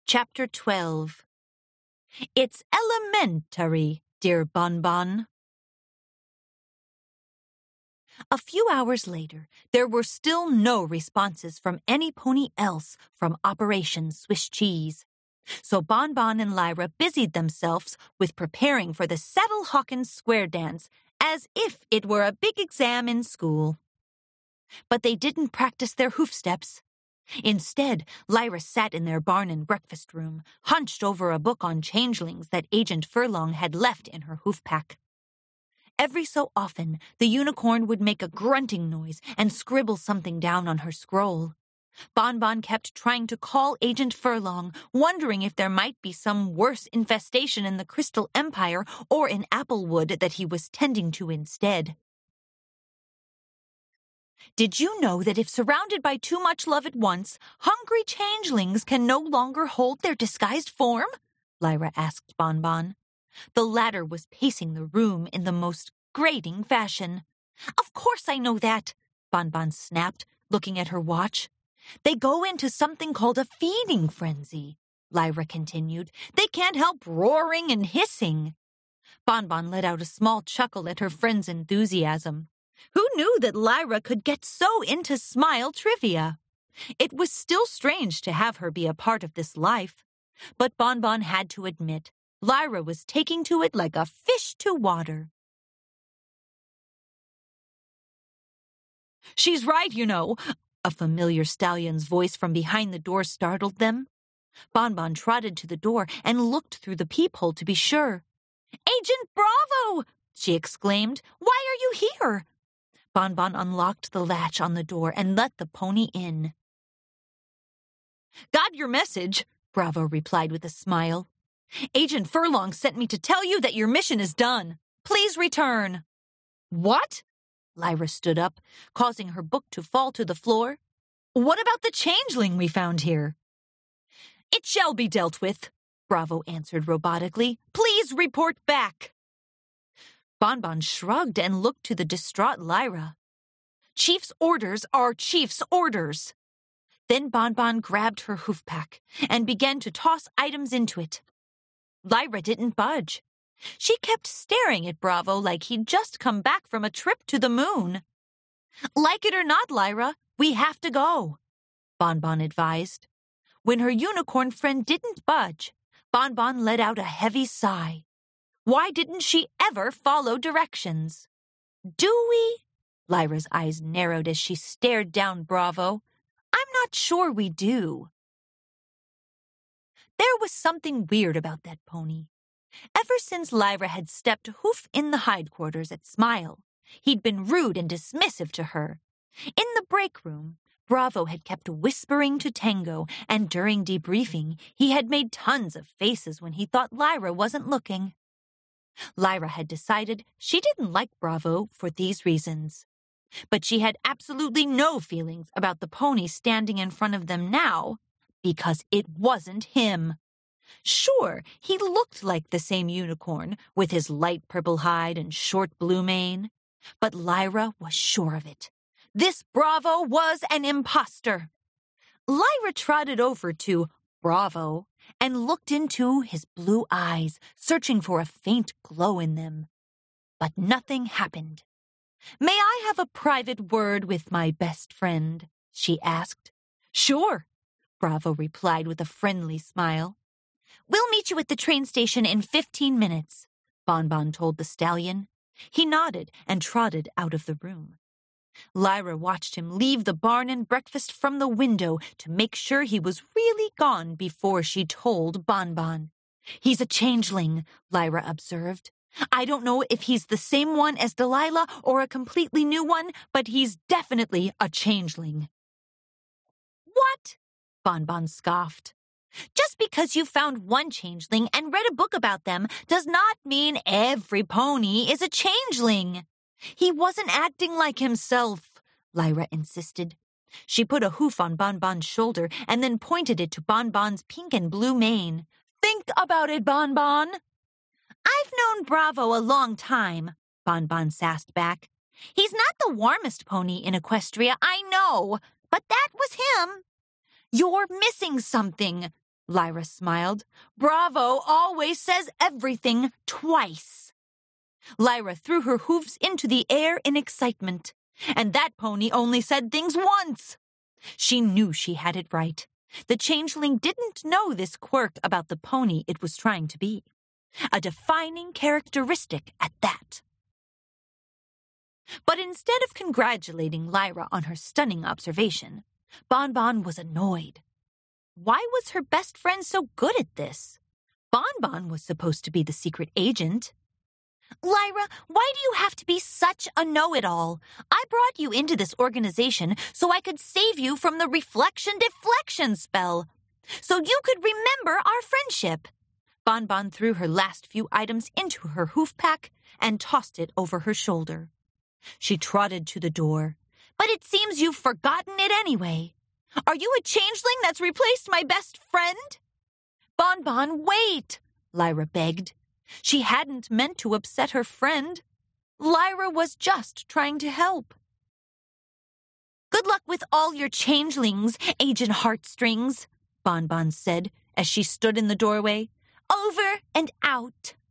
Chapter 12. It's elementary, dear Bonbon. A few hours later, there were still no responses from any pony else from Operation Swiss Cheese. So Bonbon and Lyra busied themselves with preparing for the Saddle Hawkins square dance as if it were a big exam in school. But they didn't practice their hoof steps. Instead, Lyra sat in their barn and breakfast room, hunched over a book on changelings that Agent Furlong had left in her hoof pack. Every so often, the unicorn would make a grunting noise and scribble something down on her scroll. Bonbon kept trying to call Agent Furlong, wondering if there might be some worse infestation in the Crystal Empire or in Applewood that he was tending to instead. Did you know that if surrounded by too much love at once, hungry changelings can no longer hold their disguised form? Lyra asked Bonbon. The latter was pacing the room in the most grating fashion. Of course I know that, Bonbon snapped, looking at her watch. They go into something called a feeding frenzy, Lyra continued. They can't help roaring and hissing. Bonbon let out a small chuckle at her friend's enthusiasm. Who knew that Lyra could get so into smile trivia? It was still strange to have her be a part of this life. But Bonbon had to admit, Lyra was taking to it like a fish to water. She's right, you know. A familiar stallion's voice from behind the door startled them. Bonbon trotted to the door and looked through the peephole to be sure. Agent Bravo! She exclaimed. Why are you here? Bonbon unlocked the latch on the door and let the pony in. Got your message, Bravo replied with a smile. Agent Furlong sent me to tell you that your mission is done. Please return. What? Lyra stood up, causing her book to fall to the floor. What about the changeling we found here? It shall be dealt with, Bravo answered robotically. Please report back. Bonbon shrugged and looked to the distraught Lyra. Chief's orders are Chief's orders. Then Bonbon grabbed her hoof pack and began to toss items into it. Lyra didn't budge. She kept staring at Bravo like he'd just come back from a trip to the moon. Like it or not, Lyra, we have to go, Bonbon advised. When her unicorn friend didn't budge, Bonbon let out a heavy sigh. Why didn't she ever follow directions? Do we? Lyra's eyes narrowed as she stared down Bravo. I'm not sure we do. There was something weird about that pony. Ever since Lyra had stepped hoof in the hindquarters at Smile, he'd been rude and dismissive to her. In the break room, Bravo had kept whispering to Tango, and during debriefing, he had made tons of faces when he thought Lyra wasn't looking. Lyra had decided she didn't like Bravo for these reasons. But she had absolutely no feelings about the pony standing in front of them now, because it wasn't him. Sure, he looked like the same unicorn, with his light purple hide and short blue mane. But Lyra was sure of it. This Bravo was an imposter. Lyra trotted over to Bravo and looked into his blue eyes, searching for a faint glow in them. But nothing happened. May I have a private word with my best friend? She asked. Sure, Bravo replied with a friendly smile. We'll meet you at the train station in 15 minutes, Bonbon told the stallion. He nodded and trotted out of the room. Lyra watched him leave the barn and breakfast from the window to make sure he was really gone before she told Bonbon. He's a changeling, Lyra observed. I don't know if he's the same one as Delilah or a completely new one, but he's definitely a changeling. What? Bonbon scoffed. Just because you found one changeling and read a book about them does not mean every pony is a changeling. He wasn't acting like himself, Lyra insisted. She put a hoof on Bonbon's shoulder and then pointed it to Bonbon's pink and blue mane. Think about it, Bonbon. I've known Bravo a long time, Bonbon sassed back. He's not the warmest pony in Equestria, I know, but that was him. You're missing something, Lyra smiled. Bravo always says everything twice. Lyra threw her hooves into the air in excitement, and that pony only said things once. She knew she had it right. The changeling didn't know this quirk about the pony it was trying to be. A defining characteristic at that. But instead of congratulating Lyra on her stunning observation, Bonbon was annoyed. Why was her best friend so good at this? Bonbon was supposed to be the secret agent. Lyra, why do you have to be such a know-it-all? I brought you into this organization so I could save you from the reflection-deflection spell, so you could remember our friendship. Bonbon threw her last few items into her hoof pack and tossed it over her shoulder. She trotted to the door. But it seems you've forgotten it anyway. Are you a changeling that's replaced my best friend? Bonbon, wait, Lyra begged. She hadn't meant to upset her friend. Lyra was just trying to help. Good luck with all your changelings, Agent Heartstrings, Bonbon said as she stood in the doorway. Over and out.